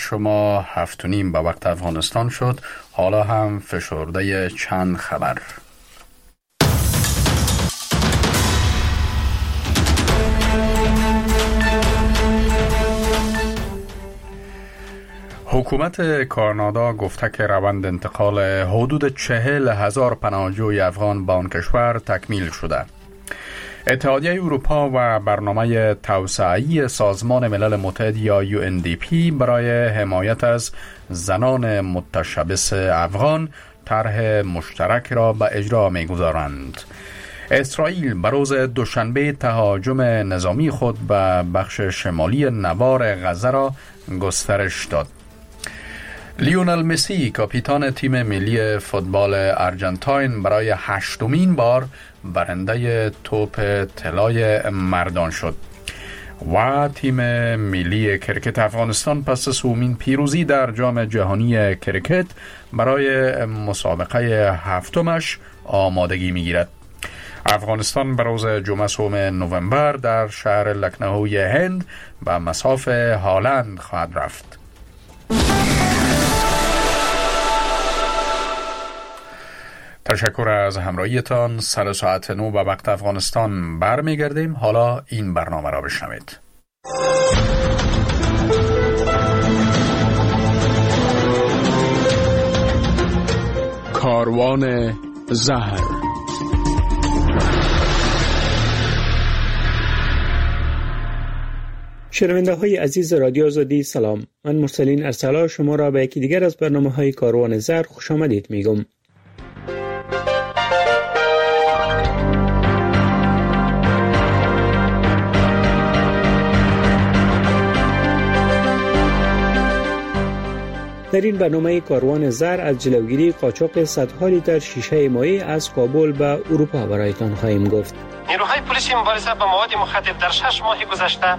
شما 7:30 به وقت افغانستان شد. حالا هم فشرده چند خبر. حکومت کانادا گفته که روند انتقال حدود 40,000 پناهجوی افغان به آن کشور تکمیل شده. اتحادیه اروپا و برنامه توسعه‌ای سازمان ملل متحد یا UNDP برای حمایت از زنان متشبث افغان طرح مشترک را به اجرا می‌گذارند. اسرائیل به روز دوشنبه تهاجم نظامی خود به بخش شمالی نوار غزه را گسترش داد. لیونل مسی کاپیتان تیم ملی فوتبال ارجنتاین برای 8مین بار برنده توپ طلای مردان شد و تیم ملی کرکت افغانستان پس از 3مین پیروزی در جام جهانی کرکت برای مسابقه 7مش آمادگی می‌گیرد. افغانستان به روز جمعه 3 نوامبر در شهر لکنهوی هند به مصاف هالند خواهد رفت. تشکر از همراهیتان. سر ساعت 9 به وقت افغانستان برمیگردیم. حالا این برنامه را بشنوید. کاروان زهر. شنونده های عزیز رادیو آزادی سلام. من مرسلین ارسلا شما را به یکی دیگر از برنامه های کاروان زهر خوش آمدید میگم. در این برنامه کاروان زر از جلوگیری قاچاق صدها لیتر شیشه مایع از کابل به اروپا برایتان خواهیم گفت. نیروهای پلیس مبارزه با مواد مخدر در 6 ماه گذشته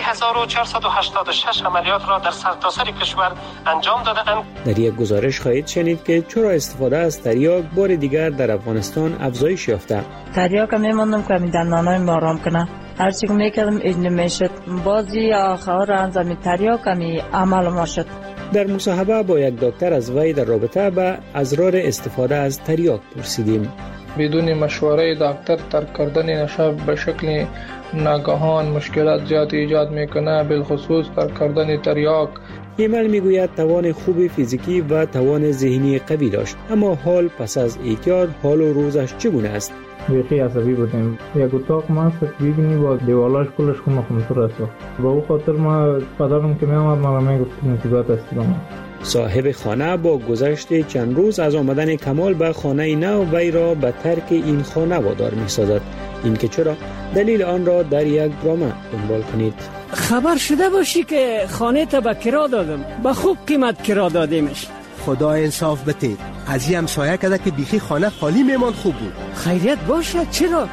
3486 عملیات را در سرتاسر کشور انجام دادند. در یک گزارش خواهید شنید که چرا استفاده از تریاک بار دیگر در افغانستان افزایش یافته. تریاک میموندم که می دندانای ما آرام کنه. هرچی که میکردم این نمیشد. بازی آخر انجام تریاک می عمل ما شد. در مصاحبه با یک دکتر از وی در رابطه با اضرار استفاده از تریاک پرسیدیم. بدون مشوره دکتر ترک کردن نشه به شکل ناگهان مشکلات زیاد ایجاد میکنه، بالخصوص ترک کردن تریاک. ایمل میگوید توان خوب فیزیکی و توان ذهنی قوی داشت، اما حال پس از اعتیاد حال و روزش چگونه است؟ بیخی عصبی بودیم. یک اتاق ما بگنی با دیوالاش کلش خمتر است. با او خاطر ما پدرم که میامد ما میگفت نتیجات است. صاحب خانه با گذشت چند روز از آمدن کمال به خانه نو وی را به ترک این خانه وادار می‌سازد. این که چرا؟ دلیل آن را در یک برنامه دنبال کنید. خبر شده باشی که خانه تا به کرا دادم، به خوب قیمت کرا دادیمش. خدا انصاف بده. از این همسایه کده که بیخی خانه خالی میمان خوب بود. خیریت باشه. چرا؟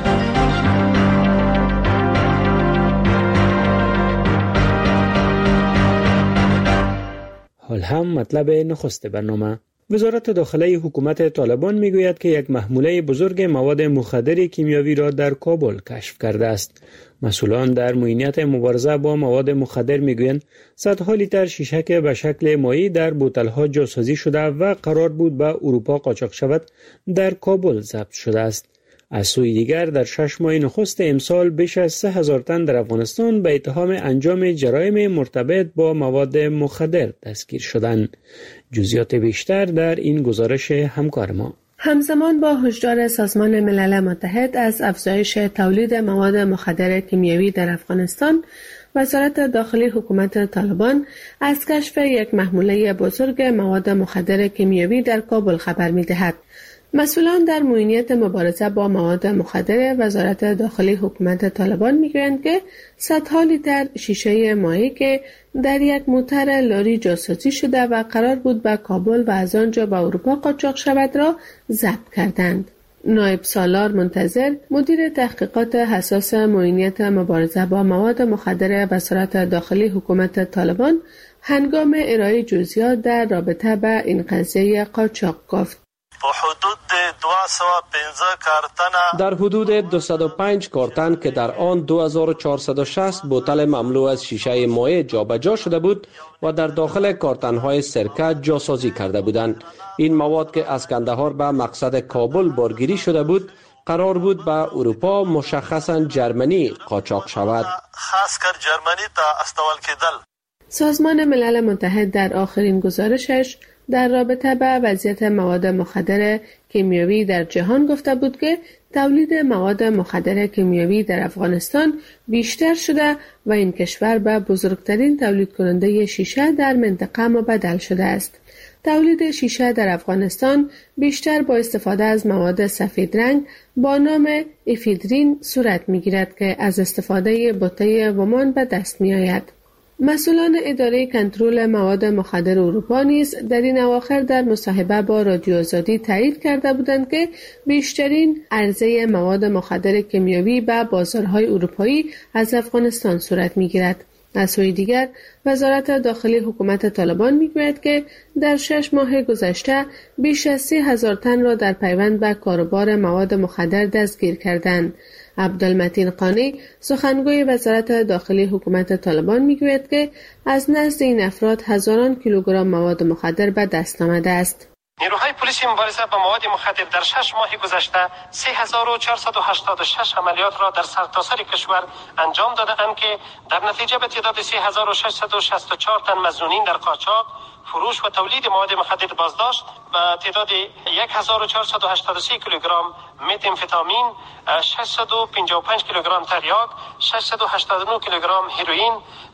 حال هم مطلب نخست برنامه. وزارت داخله حکومت طالبان میگوید که یک محموله بزرگ مواد مخدر کیمیاوی را در کابل کشف کرده است. مسئولان در معینات مبارزه با مواد مخدر میگویند صدها لیتر شیشک به شکل مایع در بوتل‌ها جاسازی شده و قرار بود به اروپا قاچاق شود در کابل ضبط شده است. از سوی دیگر در 6 ماه نخست امسال بیش از 3000 تن در افغانستان به اتهام انجام جرایم مرتبط با مواد مخدر دستگیر شدند. جزئیات بیشتر در این گزارش همکار ما. همزمان با هشدار سازمان ملل متحد از افزایش تولید مواد مخدر کیمیاوی در افغانستان، وزارت داخلی حکومت طالبان از کشف یک محموله بزرگ مواد مخدر کیمیاوی در کابل خبر می‌دهد. مسئولان در معینات مبارزه با مواد مخدر وزارت داخلی حکومت طالبان میگویند که صدها لیتر شیشه مایع که در یک موتر لاری جاسازی شده و قرار بود به کابل و از آنجا به اروپا قاچاق شود را ضبط کردند. نایب سالار منتظر، مدیر تحقیقات حساس معینات مبارزه با مواد مخدر وزارت داخلی حکومت طالبان، هنگام ارائه جزئیات در رابطه با این قضیه قاچاق گفت: در حدود 205 کارتن که در آن 2460 بوتل مملو از شیشه مایع جابجا شده بود و در داخل کارتن‌های سرکه جاسازی کرده بودند. این مواد که از کندهار به مقصد کابل بارگیری شده بود قرار بود به اروپا مشخصاً جرمنی قاچاق شود. سازمان ملل متحد در آخرین گزارشش در رابطه با وضعیت مواد مخدر کیمیایی در جهان گفته بود که تولید مواد مخدر کیمیایی در افغانستان بیشتر شده و این کشور به بزرگترین تولید کننده شیشه در منطقه مبدل شده است. تولید شیشه در افغانستان بیشتر با استفاده از مواد سفید رنگ با نام افیدرین صورت می‌گیرد که از استفاده بوته ومان به دست می‌آید. مسئولان اداره کنترل مواد مخدر اروپا نیز در این اواخر در مصاحبه با رادیو آزادی تایید کرده بودند که بیشترین عرضه مواد مخدر کیمیایی به بازارهای اروپایی از افغانستان صورت می‌گیرد. از سوی دیگر وزارت داخلی حکومت طالبان میگوید که در 6 ماه گذشته بیش از 30,000 تن را در پیوند به کاروبار مواد مخدر دستگیر کردند. عبدالمتین قانی سخنگوی وزارت داخلی حکومت طالبان میگوید که از نزد این افراد هزاران کیلوگرم مواد مخدر به دست آمده است. نیروهای پلیس مبارزه با مواد مخدر در 6 ماه گذشته 3486 عملیات را در سرتاسر کشور انجام داده‌اند که در نتیجه به تعداد 3664 تن مظنونین در قاچاق، فروش و تولید مواد مخدر بازداشت، به تعداد 1483 کیلوگرم متامفتامین، 655 کیلوگرم تریاک، 689 کیلوگرم هروئین،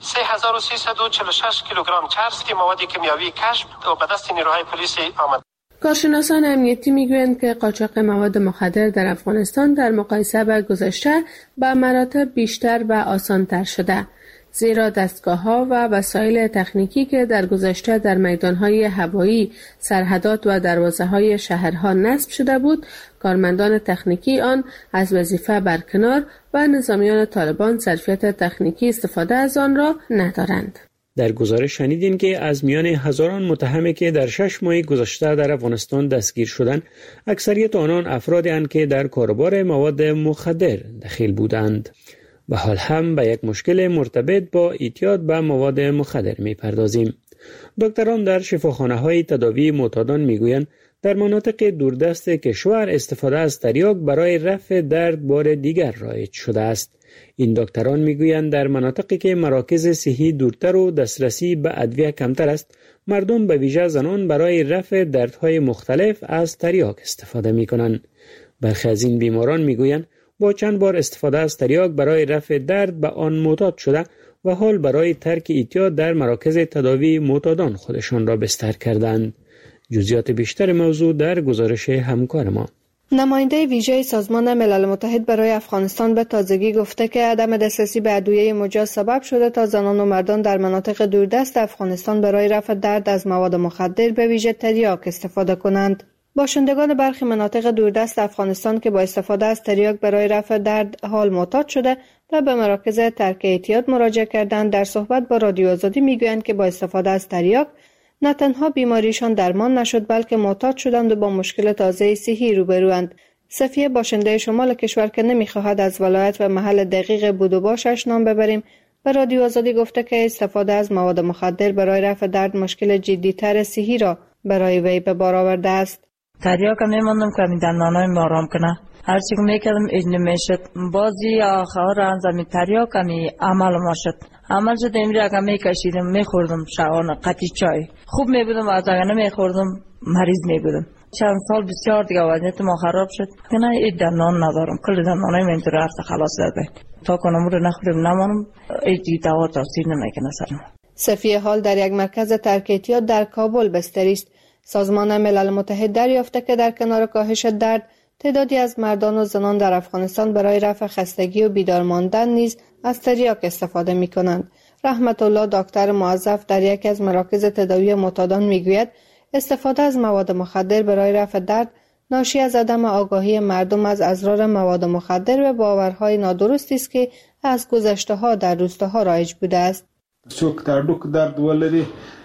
3346 کیلوگرم چرس مواد کیمیایی کشف و به دست نیروهای پلیس آمد. کارشناسان امنیتی میگویند که قاچاق مواد مخدر در افغانستان در مقایسه با گذشته به مراتب بیشتر و آسان‌تر شده، زیرا دستگاه‌ها و وسایل تکنیکی که در گذشته در میدان‌های هوایی، سرحدات و دروازه‌های شهرها نصب شده بود، کارمندان تکنیکی آن از وظیفه برکنار و نظامیان طالبان ظرفیت تکنیکی استفاده از آن را ندارند. در گزارش شنیدین که از میان هزاران متهم که در 6 ماه گذشته در افغانستان دستگیر شدند، اکثریت آنان افرادی اند که در کاروبار مواد مخدر دخیل بودند و حال هم به یک مشکل مرتبط با اعتیاد به مواد مخدر می‌پردازیم. دکتران در شفاخانه‌های تداوی معتادان می‌گویند در مناطق دوردست کشور استفاده از تریاک برای رفع درد بار دیگر رایج شده است. این دکتران میگویند در مناطقی که مراکز صحی دورتر و دسترسی به ادویه کمتر است، مردم به ویژه زنان برای رفع دردهای مختلف از تریاک استفاده میکنند. برخی از این بیماران میگویند با چند بار استفاده از تریاک برای رفع درد به آن معتاد شده و حال برای ترک اعتیاد در مراکز تداوی معتادان خودشان را بستر کردند. جزئیات بیشتر موضوع در گزارش همکار ما. نماینده ویژه سازمان ملل متحد برای افغانستان به تازگی گفته که عدم دسترسی به ادویه مجاز سبب شده تا زنان و مردان در مناطق دوردست افغانستان برای رفع درد از مواد مخدر به ویژه تریاک استفاده کنند. باشندگان برخی مناطق دوردست افغانستان که با استفاده از تریاک برای رفع درد حال معتاد شده و به مراکز ترک اعتیاد مراجعه کردند، در صحبت با رادیو آزادی میگویند که با استفاده از تریاک نه تنها بیماریشان درمان نشد بلکه معتاد شدند و با مشکل تازه صحی روبروند. صفیه باشنده شمال کشور که نمیخواهد از ولایت و محل دقیق بود و باشش نام ببریم به رادیو آزادی گفته که استفاده از مواد مخدر برای رفع درد مشکل جدی‌تر صحی را برای وی به بار آورده است. تریاک میموندم که می دندانایم آرام کنه. هرچی که میکردم اجنه میشد. بازی آخر انجام تریاک می عمل ماشد. عمل شد امری اگه میکشیدم میخوردم شعان قطی چای. خوب میبودم و از اگه نمیخوردم مریض میبودم. چند سال بسیار دیگه وضعیت ما خراب شد. که نه اید دندان ندارم. کل دندانایم اینطور هرست خلاص داده. تا کنم رو نخوریم نمانم ایدی دوا تاثیر نمیکنه سرم. صفیه حال در یک مرکز ترک اعتیاد در کابل بستری است. سازمان ملل متحد دریافته که در کنار کاهش درد تعدادی از مردان و زنان در افغانستان برای رفع خستگی و بیدار ماندن نیز از تریاک استفاده می کنند. رحمت الله دکتر موظف در یکی از مراکز تداوی معتادان می گوید استفاده از مواد مخدر برای رفع درد ناشی از عدم آگاهی مردم از اضرار مواد مخدر و باورهای نادرستی است که از گذشته ها در روستاها رایج بوده است. څوک تاډوک درد ولري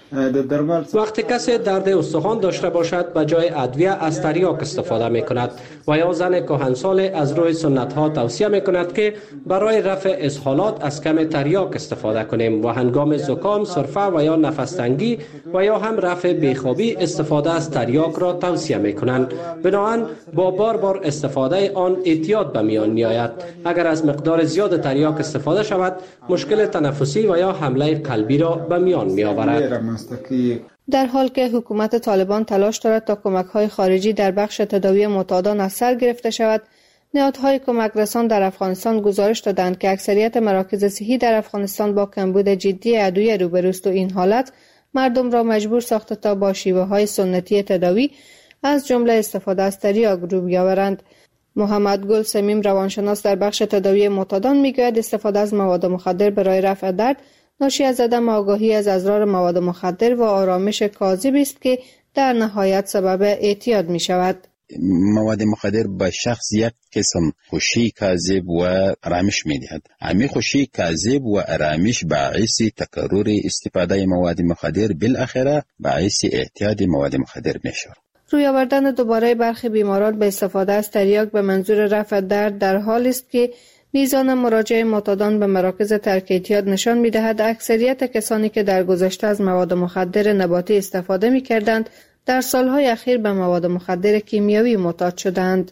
وقتی کسی درد استخوان داشته باشد به جای ادویه از تریاک استفاده می کند و یا زن کهنسال از روی سنت ها توصیه می کند که برای رفع اسهالات از کم تریاک استفاده کنیم و هنگام زکام، سرفه و یا نفس تنگی و یا هم رفع بیخوابی استفاده از تریاک را توصیه می کنند. بنابراین با بار استفاده آن احتیاط به میان می آید. اگر از مقدار زیاد تریاک استفاده شود مشکل تنفسی و یا حمله قلبی را به میان می آورد. در حال که حکومت طالبان تلاش دارد تا کمک‌های خارجی در بخش تداوی معتادان از سر گرفته شود، نهادهای کمک رسان در افغانستان گزارش دادند که اکثریت مراکز صحی در افغانستان با کمبود جدی ادویه روبروست و این حالت مردم را مجبور ساخته تا با شیوه‌های سنتی تداوی از جمله استفاده از تریاک رو بیاورند. محمد گل سمیم روانشناس در بخش تداوی معتادان میگوید استفاده از مواد مخدر برای رفع درد ناشی از عدم آگاهی از اضرار مواد مخدر و آرامش کاذب است که در نهایت سبب اعتیاد می شود. مواد مخدر به شخص یک قسم خوشی کاذب و آرامش می دهد. همین خوشی کاذب و آرامش باعث تکرار استفاده مواد مخدر بالاخره باعث اعتیاد مواد مخدر می شود. روی آوردن دوباره برخی بیماران به استفاده از تریاک به منظور رفع درد در حال است که میزان مراجعه معتادان به مراکز ترک اعتیاد نشان می‌دهد اکثریت کسانی که در گذشته از مواد مخدر نباتی استفاده می‌کردند در سالهای اخیر به مواد مخدر کیمیایی معتاد شدند.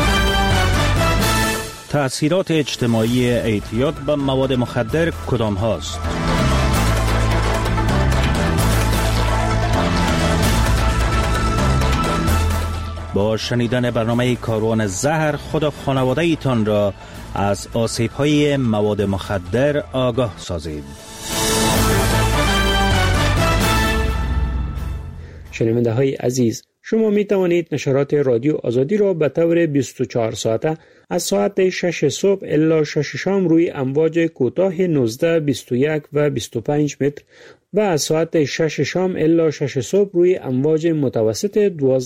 تأثیرات اجتماعی اعتیاد به مواد مخدر کدام هاست؟ با شنیدن برنامه کاروان زهر خود و خانواده ایتان را از آسیب‌های مواد مخدر آگاه سازید. شنونده های عزیز، شما می توانید نشرات رادیو آزادی را به طور 24 ساعته از ساعت 6 صبح الی 6 شام روی امواج کوتاه 19، 21 و 25 متر و از ساعت 6 شام الی 6 صبح روی امواج متوسط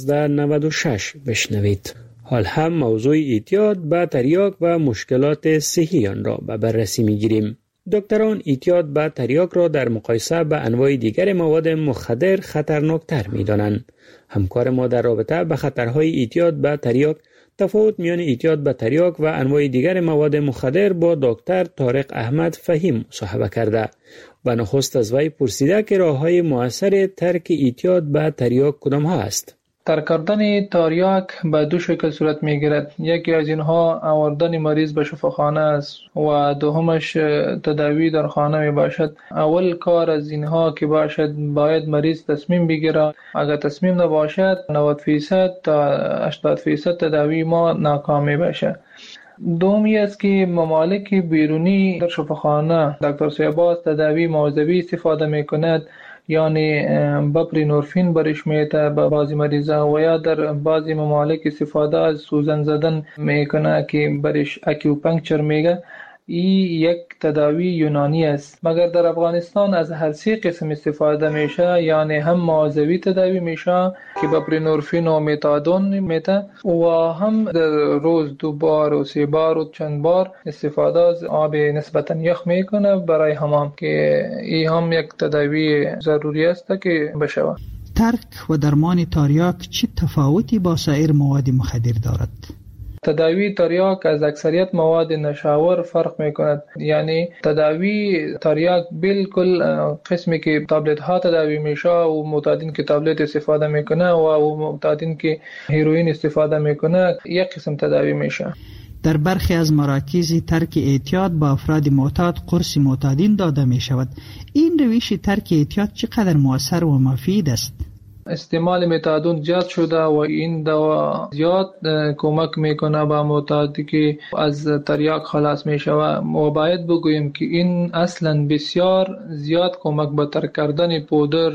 1296 بشنوید. حال هم موضوع اعتیاد به تریاک و مشکلات صحی آن را به بررسی می‌گیریم. دکتران اعتیاد به تریاک را در مقایسه به انواع دیگر مواد مخدر خطرناکتر می‌دانند. همکار ما در رابطه به خطرهای اعتیاد به تریاک، تفاوت میان اعتیاد به تریاک و انواع دیگر مواد مخدر با دکتر طارق احمد فهیم مصاحبه کرده و نخست از وی پرسیده که راه‌های مؤثر ترک اعتیاد به تریاک کدام ها است. ترک کردن تریاک به دو شکل صورت میگیرد. یکی از اینها آوردن مریض به شفاخانه است و دومش تداوی در خانه می باشد. اول کار از اینها که باشد باید مریض تصمیم بگیرد. اگر تصمیم نباشد 90% تا 80% تداوی ما ناکام می باشد. دومی است که ممالک بیرونی در شفاخانه دکتر سیباز تداوی موضوعی استفاده می کند، یعنی بپرینورفین برش میته به بعضی مریضا و یا در بعضی ممالک استفاده از سوزن زدن میکنه که برش اکیوپنکچر میگه. این یک تداوی یونانی است، مگر در افغانستان از هر سه قسم استفاده میشه، یعنی هم موضوعی تداوی میشه که بپرینورفین و متادون میته و هم در روز 2 بار و 3 بار و چند بار استفاده از آب نسبتا یخ میکنه برای حمام، که این هم یک تداوی ضروری است که بشه. ترک و درمان تریاک چه تفاوتی با سایر مواد مخدر دارد؟ تداوی تریاک از اکثریت مواد نشاور فرق میکند. یعنی تداوی تریاک بالکل قسمی که تابلت ها تداوی میشه و معتادین که تابلت استفاده میکنه و معتادین که هیروئین استفاده میکنه یک قسم تداوی میشه. در برخی از مراکز ترک اعتیاد با افراد معتاد قرص معتادین داده میشود. این روش ترک اعتیاد چقدر مؤثر و مفید است؟ استعمال متادون زیاد شده و این دوا زیاد کمک میکنه به معتادی که از تریاک خلاص میشه و باید بگوییم که این اصلا بسیار زیاد کمک به ترک کردن پودر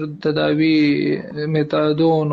تداوی متادون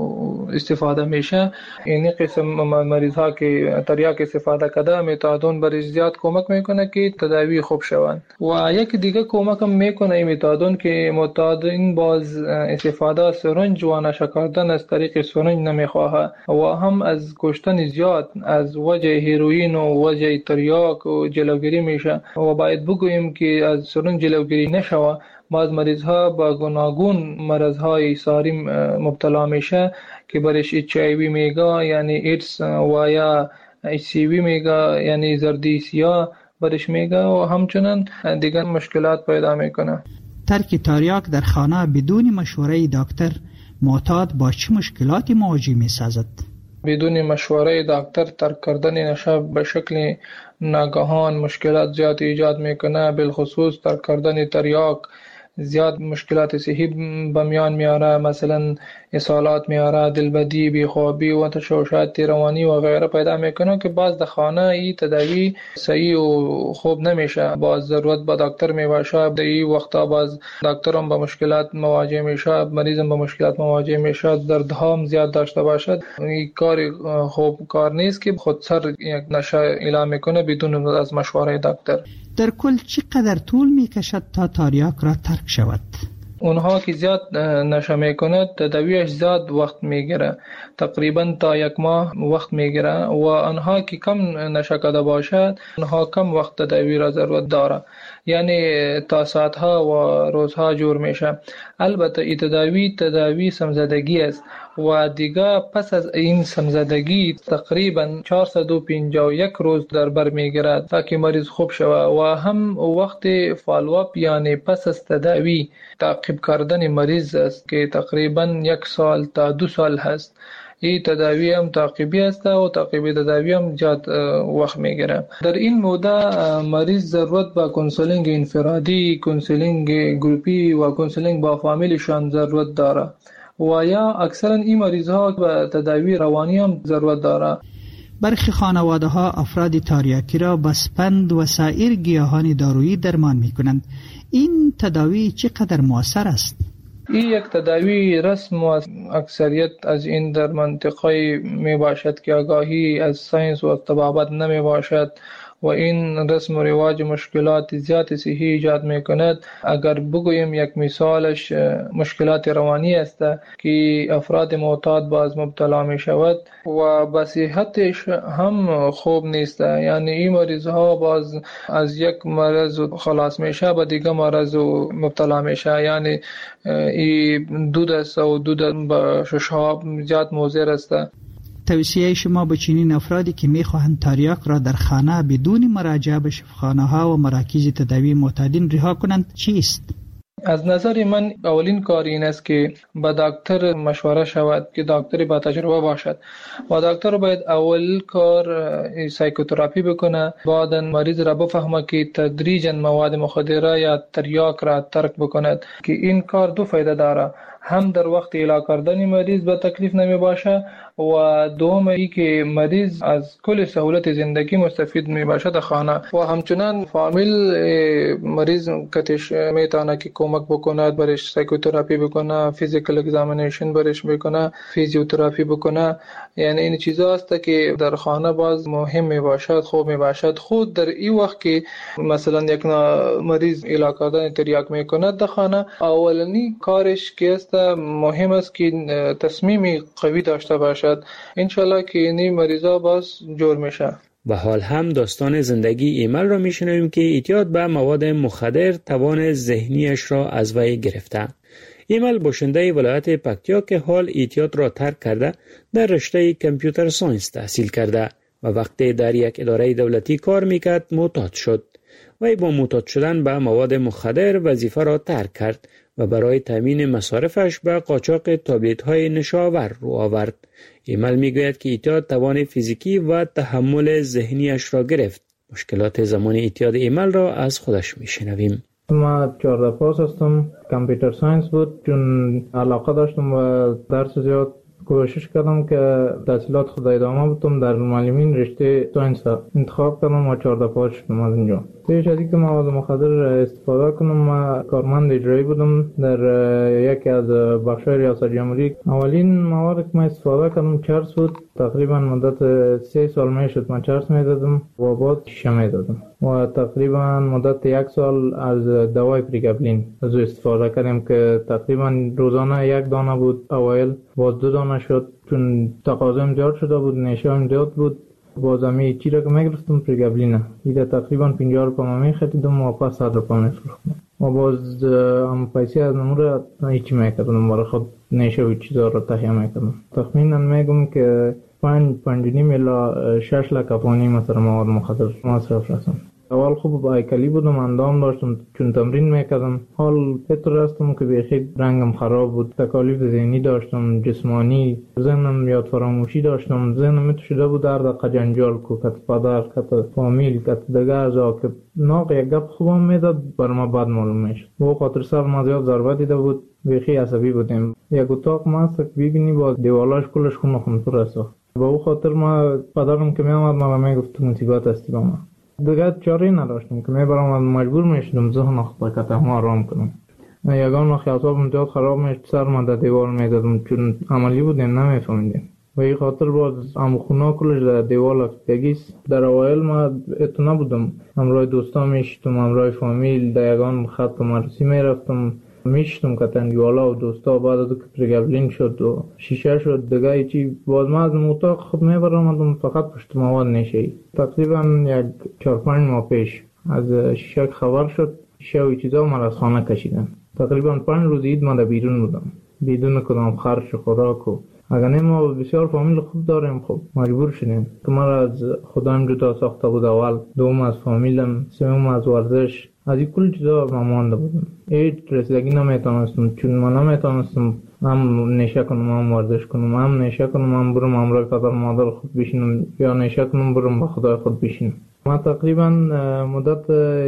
و استفاده میشه. این قسم مریض ها که تریاک استفاده کرده متادون برای زیاد کمک میکنه که تداوی خوب شوند. و یک دیگه کمک هم میکنه این متادون که معتادین باز استفاده از سرنج و نشه کردن از طریق سرنج نمیخواه و هم از کشتن زیاد از وجه هیروئین و وجه تریاک و جلوگیری میشه و باید بگوییم که از سرنج جلوگیری نشوه. بعض مریض ها با گوناگون مرض های ساری مبتلا میشه که برش HIV میگه یعنی ایدز و یا HCV میگه یعنی زردی سیاه برش میگه و همچنان دیگر مشکلات پیدا میکنه. ترک تریاک در خانه بدون مشوره دکتر معتاد با چه مشکلاتی مواجه میسازد؟ بدون مشوره دکتر ترک کردن نشه به شکل ناگهان مشکلات زیاد ایجاد میکنه، بالخصوص ترک کردن تریاک زیاد مشکلات صحی به میان میاره، مثلا اسهالات میاره، دلبدی، بیخوابی و تشوشات روانی و غیره پیدا میکنه که باز در خانه ای تداوی صحیح و خوب نمیشه، باز ضرورت به دکتر میباشه. در این وقتا باز دکتر هم با مشکلات مواجه میشه، مریض هم با مشکلات مواجه میشه، دردها هم زیاد داشته باشد. این کار خوب کار نیست که خود سر یک نشه اعلام میکنه بدون از مشوره دکتر. در کل چقدر طول میکشد تا تریاک را ترک شود؟ اونها که زیاد نشه میکنه تداویش زیاد وقت میگیره، تقریبا تا 1 ماه وقت میگیره و آنها که کم نشه کرده باشد اونها کم وقت تداوی را ضرورت داره، یعنی تا ساعتها و روزها جور میشه. البته این تداوی سمزدگی است و دیگه پس از این سمزدگی تقریبا 451 روز در بر میگیرد تا که مریض خوب شود و هم وقت فالوآپ یعنی پس از تداوی تعقیب کردن مریض است که تقریبا 1 سال تا 2 سال هست. این تداوی هم تعقیبی است و تعقیبی تداوی هم زیاد وقت میگیره. در این مدت مریض ضرورت به کانسلینگ انفرادی، کانسلینگ گروپی و کانسلینگ با فامیلشان ضرورت داره و یا اکثرا این مریض ها به تداوی روانی هم ضرورت داره. برخی خانواده ها افراد تریاکی را با سپند و سایر گیاهان دارویی درمان می کنند. این تداوی چقدر مؤثر است؟ این یک تداوی رسم و اکثریت از این در منطقه می باشد که آگاهی از ساینس و طبابت نمی باشد و این رسم و رواج مشکلات زیاد صحی ایجاد می کند. اگر بگویم یک مثالش مشکلات روانی است که افراد معتاد باز مبتلا می شود و به صحتش هم خوب نیست، یعنی این مریض ها باز از یک مرض خلاص میشه به دیگه مرض مبتلا میشه، یعنی این دود است و دود به ششها زیاد مضر است. توصیه شما به چنین افرادی که میخواهند تریاک را در خانه بدون مراجعه به شفاخانه ها و مراکز تداوی معتادین رها کنند چیست؟ از نظر من اولین کار این است که با دکتر مشوره شود که دکتری با تجربه باشد و دکتر باید اول کار سایکوتراپی بکنه، بعدا مریض را بفهمه که تدریجا مواد مخدره یا تریاک را ترک بکند که این کار 2 فایده داره، هم در وقت علاج کردن مریض به تکلیف نمی باشه و دوم ای که مریض از کل سهولت زندگی مستفید می باشه در خانه و همچنان فامیل مریض کتش میتونه که کمک بکنه، برش سایکوتراپی بکنه، فیزیکال اگزامینیشن برش بکنه، فیزیوتراپی بکنه. یعنی این چیزا است که در خانه باز مهم می باشد، خوب می باشد. خود در این وقت که مثلا یک مریض علاج کردن تریاک میکنه در خانه، اولنی کارش که است مهم است که تصمیم قوی داشته باشد. انشالله که این مریضا باز جور میشه. و حال هم داستان زندگی ایمل را میشنویم که اعتیاد به مواد مخدر توان ذهنیش را از وی گرفته. ایمل باشنده ولایت پکتیا که حال اعتیاد را ترک کرده در رشته کامپیوتر ساینس تحصیل کرده و وقتی در یک اداره دولتی کار میکرد معتاد شد. وی با معتاد شدن به مواد مخدر وظیفه را ترک کرد و برای تامین مصارفش به قاچاق تابلت های نشاور رو آورد. ایمل میگوید که اعتیاد توان فیزیکی و تحمل ذهنیش را گرفت. مشکلات زمان اعتیاد ایمل را از خودش میشنویم. ما 14 پاس هستم، کامپیوتر ساینس بود، چون علاقه داشتم و درس زیاد کوشش کردم که تحصیلات خود ادامه بدم، در معلمین رشته ساینس انتخاب کردم و 14 پاس شدم از اینجا. پیش از اینکه مواد مخدر استفاده کنم ما کارمند اجرایی بودم در یکی از بخش‌های ریاست جمهوری. اولین مواد که ما استفاده کردم چرس بود، تقریبا مدت 3 سال میشد من چرس میدادم و بعد شیشه میدادم و تقریبا مدت 1 سال از دوای پریگابلین از استفاده کردم که تقریبا روزانه 1 دانه بود، اوایل باز 2 دانه شد چون تقاضا زیاد شده بود، نشام زیاد بود. بازمی چی را که میگرفتم پریگابلینه ایده تقریبا 50 روپا میخریدم و پس 100 روپا میفروختم و باز هم پیسه از نمور هیچی میکردم برای خود نیشه و چیزا رو تهیه میکردم. تخمینا میگم که 5.5 الی 6 لک افغانی مثلا مواد مخدر مصرف رسم. اول خوب هیکلی بودم، اندام داشتم چون تمرین میکردم. حال پیتر هستم که بیخی رنگم خراب بود، تکالیف ذهنی داشتم، جسمانی، ذهنم یاد فراموشی داشتم. ذهنم میتو شده بود در دقیقه جنجال کو، کت پدر، کت فامیل، کت دیگه ازا که ناق یک گپ خوبم میداد بر ما بد معلوم میشد. با خاطر سر ما زیاد ضربه دیده بود، بیخی عصبی بودیم. یک اتاق ما است ببینی با دیوالاش کلش خون پر است. با او خاطر ما پدرم که میامد ما میگفت تو مصیبت هستی با ما. دیگه چاره نداشتم که میبرم مجبور میشدم ذهن خود کتم آرام کنم. یگان وقت اعصابم زیاد خراب میشد سر من در دیوار میدادم چون عملی بودیم نمیفهمیدیم. و این خاطر باز خونه کلش در دیوار افتگیست. در اوایل ما اتو نبودم، همراه دوستا میشتم، همراه فامیل در یگان خط مرسی میرفتم، میشتم کتن دیوالا و دوستا. بعد از که پرگبلین شد و شیشه شد دیگه چی باز ما از اتاق خود میبرم فقط پشت مواد نشه. تقریبا یک 4-5 ماه پیش از شیشه خبر شد، شیشه و چیزا ما از خانه کشیدن. تقریبا 5 روز عید ما در بیرون بودم بدون کدام خرج و خوراک. و اگر ما بسیار فامیل خوب داریم خب مجبور شدیم که ما را از خودم جدا ساخته بود. اول دوم از فامیلم، سوم از ورزش، از این کل چیزا مانده بودم. هیچ رسیدگی نمیتونستم چون من نمیتونستم هم نشه کنم، هم ورزش کنم، هم نشه کنم، هم برم همراه پدر مادر خود بشینم، یا نشه کنم برم با خدای خود بشینم. ما تقریبا مدت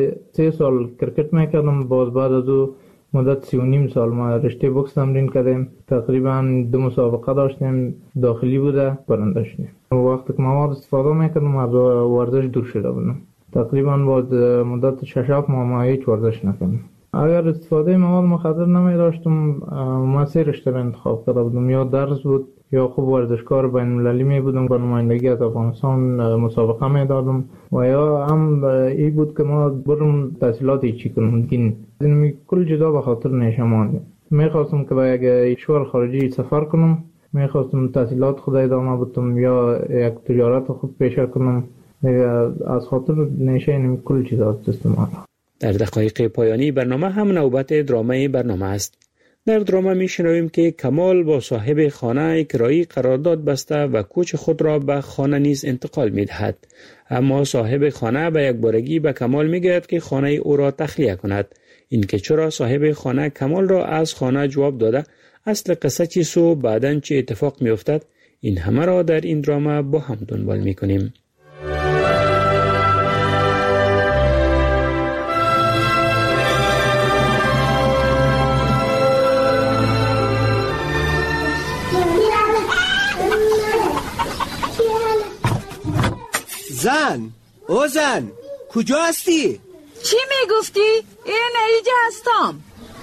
3 سال کرکت میکردم. باز بعد از او مدت 3.5 سال ما رشته بوکس تمرین کردیم. تقریبا 2 مسابقه داشتیم، داخلی بوده، برنده شدیم. وقتی که مواد استفاده میکردم از ورزش دور شده بودم. تقریبا بعد مدت 6 ماه ما هیچ ورزش نکردم. اگر استفاده مواد مخدر نمی داشتم ما 3 رشته انتخاب کرده بودم. یا درس بود، یا خوب ورزشکار بین المللی می بودم، با نمایندگی از افغانستان مسابقه می دادم، و یا هم ای بود که ما برم تحصیلات چی کنم دین. کل چیزا به خاطر نشه مانده. می خواستم که با یک کشور خارجی سفر کنم، می خواستم تحصیلات خود ادامه بدم یا یک تجارت خود پیشه کنم. از خاطر نشه این کل چیزا استعمال. در دقایق پایانی برنامه هم نوبت درامه برنامه است. در درامه میشنویم که کمال با صاحب خانه کرایی قرارداد بسته و کوچ خود را به خانه نیز انتقال میدهد. اما صاحب خانه به یک بارگی به کمال میگوید که خانه او را تخلیه کند. اینکه چرا صاحب خانه کمال را از خانه جواب داده، اصل قصه چیست و بعداً چه اتفاق میافتد، این همه را در این درامه با هم دنبال میکنیم. زن، او زن، کجا هستی؟ چی میگفتی؟ این ایجا هستم.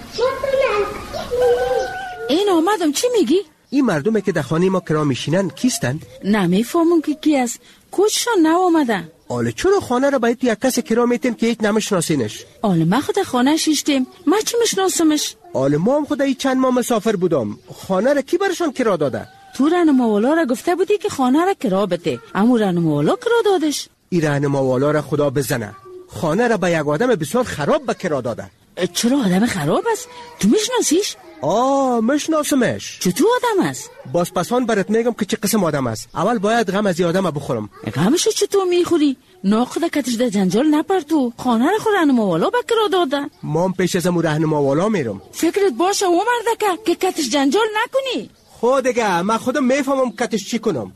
این آمدم، چی میگی؟ این مردمه که در خانه ما کرا میشینن کیستن؟ نمیفهمم که کی است. کوچشان نو آمدن. آله چرا خانه را باید یک کس کرا میتیم که هیچ نمیشناسینش؟ آله ما خود خانه شیشتیم، ما چی میشناسمش؟ آله ما هم خود چند ماه مسافر بودم. خانه را کی برشان کرا داده؟ تو رهنماوالا را گفته بودی که خانه را کرا بده، اما رهنماوالا کرا دادش. این رهنماوالا را خدا بزنه. خانه را به یک آدم بسیار خراب به کرا داده. چرا آدم خراب است؟ تو میشناسیش؟ میشناسمش. چطور آدم است؟ باز پسان برات میگم که چه قسم آدم است. اول باید غم از این آدم بخورم. غمشو چطور میخوری؟ ناخدا کتش در جنجال نپرتو. خانه را خود رهنماوالا به کرا داده. ما هم پیش از امو رهنماوالا میرم. فکرت باشه او مردکه که کتش جنجال نکنی. خود دیگه من خودم میفهمم کتش چی کنم.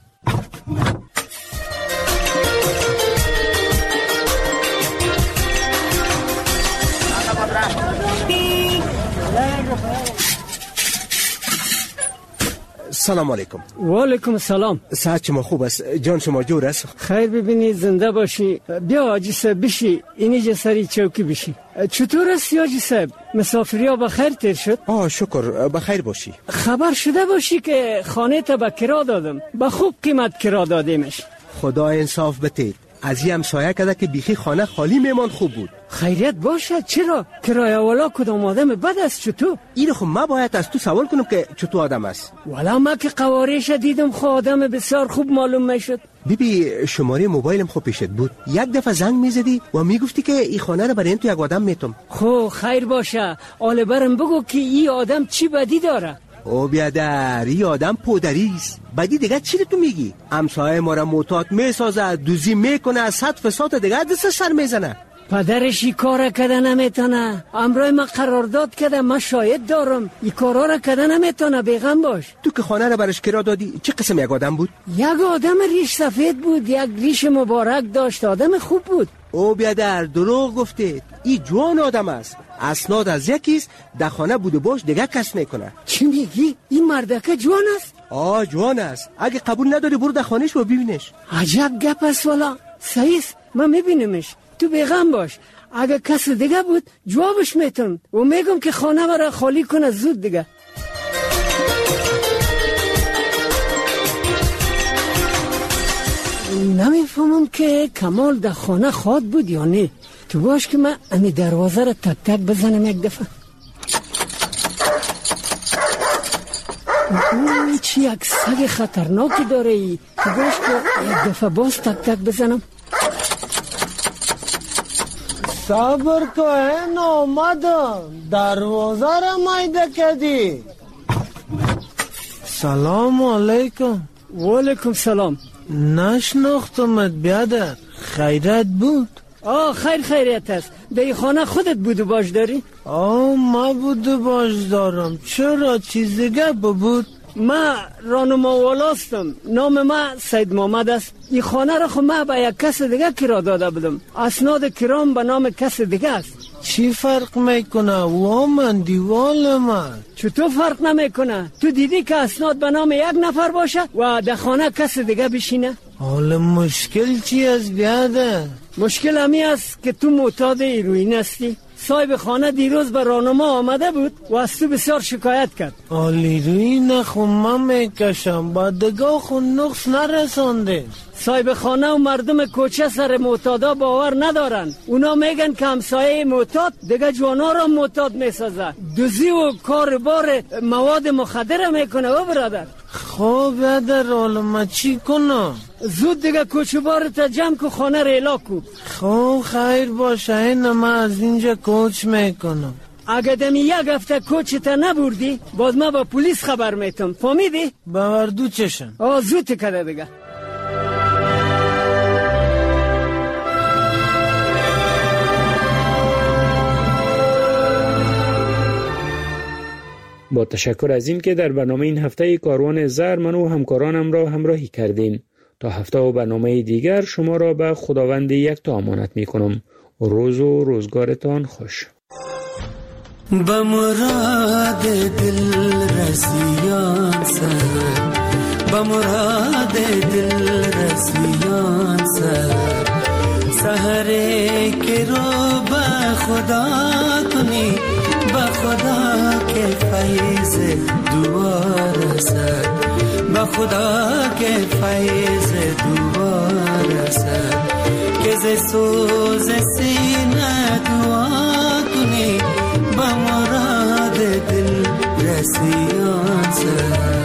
سلام علیکم. و علیکم السلام. صحت شما خوب است؟ جان شما جور است؟ خیر ببینی، زنده باشی. بیا حاجی صاحب بشی، اینجا سری چوکی بشی. چطور است حاجی صاحب؟ مسافری ها بخیر تیر شد؟ شکر، بخیر باشی. خبر شده باشی که خانه تا به کرا دادم، به خوب قیمت کرا دادیمش. خدا انصاف بتید. از این همسایه کده که بیخی خانه خالی میمان خوب بود. خیریت باشد. چرا؟ کرایه والا کدام آدم بد است چطور؟ این خب ما باید از تو سوال کنم که چطور آدم است. والا ما که قوارش دیدم خود آدم بسیار خوب معلوم میشد. بیبی شماره موبایلم خوب پیشت بود. یک دفعه زنگ میزدی و میگفتی که این خانه رو برای این تو یک آدم میتم. خب خیر باشه. آله برم بگو که این آدم چی بدی داره. او بیادر این آدم پودریست. بدی دیگه چی تو میگی؟ همسایه ما را معتاد میسازه، دوزی میکنه، صد فساد دیگه دست سر میزنه. پدرش این کار کده نمیتونه. امروز ما قرارداد کده، ما شاید دارم این کارا را کده نمیتونه. بیغم باش. تو که خانه را برش کرا دادی چه قسم یک آدم بود؟ یک آدم ریش سفید بود، یک ریش مبارک داشت، آدم خوب بود. او بیادر دروغ گفتید. این جوان آدم است. اسناد از یکیست، در خانه بوده باش دیگه کس میکنه. چی میگی؟ این مردکه جوان است؟ جوان است. اگه قبول نداری برو در خانهش و ببینش. عجب گپ است والا. صحیح است، من میبینمش. تو بیغم باش. اگه کس دیگه بود جوابش میتونم و میگم که خانه برای خالی کنه زود دیگه. نمیفهمم که کمال در خانه خواد بود یا نه. تو باش که من امی دروازه را تک تک بزنم یک دفعه. چی یک سگ خطرناکی داره ای. تو باش که یک دفعه باز تک تک بزنم. صبر کن آمدم. دروازه را مایده کردی. سلام علیکم. و علیکم سلام. نشناختمت بیادر. خیرت بود؟ خیریت است. در این خانه خودت بود و باش داری؟ ما بود و باش دارم. چرا چیز دیگه بود؟ ما رانما والاستم. نام ما سید محمد است. این خانه را خود ما به یک کس دیگه کرا داده بودم. اسناد کرام به نام کس دیگه است. چی فرق میکنه؟ و من دیوال من. چطور فرق نمیکنه؟ تو دیدی که اسناد به نام یک نفر باشه و در خانه کس دیگه بشینه؟ حالا مشکل چی است بیاده؟ مشکل همی است که تو معتاد هیروئین هستی. صاحب خانه دیروز به راهنما آمده بود و از تو بسیار شکایت کرد. هیروئین خو من میکشم، با دگاه خو نقص نرسانده. صاحب خانه و مردم کوچه سر معتادا باور ندارن. اونا میگن که همسایه معتاد دیگه جوانا را معتاد میسازه. دوزی و کار بار مواد مخدر میکنه و برادر. خب بیادر حالا ما چی کنم؟ زود دیگه کوچه بارت جمع که خانه را اعلا کو. خب خیر باشه، این ما از اینجا کوچ میکنم. اگه دمی یک هفته کوچت نبردی باز ما با پلیس خبر میتم. فهمیدی؟ باوردو چشم. زود کده دیگه. با تشکر از این که در برنامه این هفته کاروان زر من و همکارانم را همراهی کردین. تا هفته و برنامه دیگر شما را به خداوند یکتا امانت می کنم. روز و روزگارتان خوش. به مراد دل رسیان سر، به مراد دل رسیان سر، سحره که رو به خدا کنی، به خدا که فیض دوار سر، به خدا که فیض دوار سر، که ز سوز سینه دعا کنی، به مراد دل رسیان سر.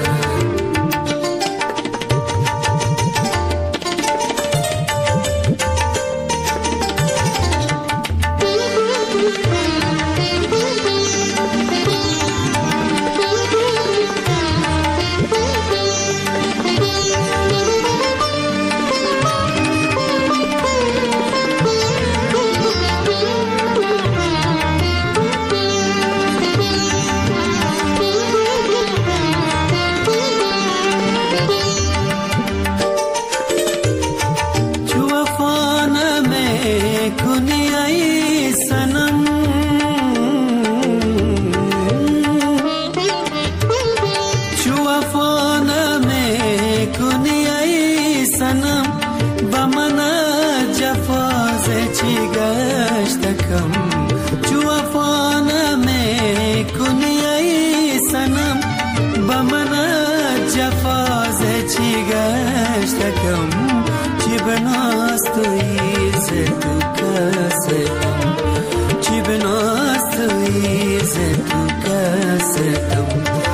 چی بناست توی ستم